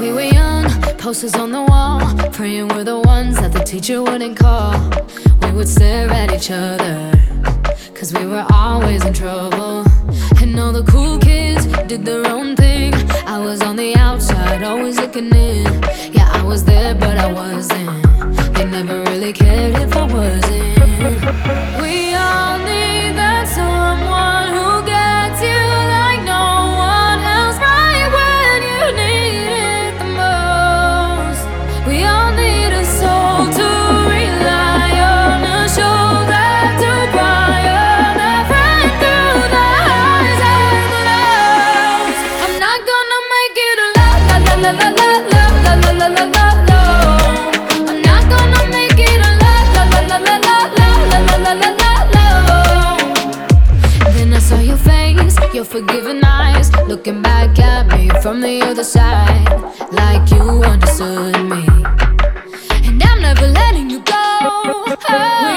we were young, posters on the wall, praying we're the ones that the teacher wouldn't call. We would stare at each other, cause we were always in trouble. And all the cool kids did their own thing. I was on the outside, always looking in. Yeah, I was there, but I wasn't. They never really cared if I wasn't. We all need that someone who gets you like no one else, right when you need it the most. We all need a soul to rely on, a shoulder to cry on, a friend through the highs and the lows. I'm not gonna make it a la la la la la la la la la la la la. I'm not gonna make it a la la la la la la la la la la la. Then I saw your face, your forgiving eyes, looking back at me from the other side, like you understood me. And I'm never letting you go.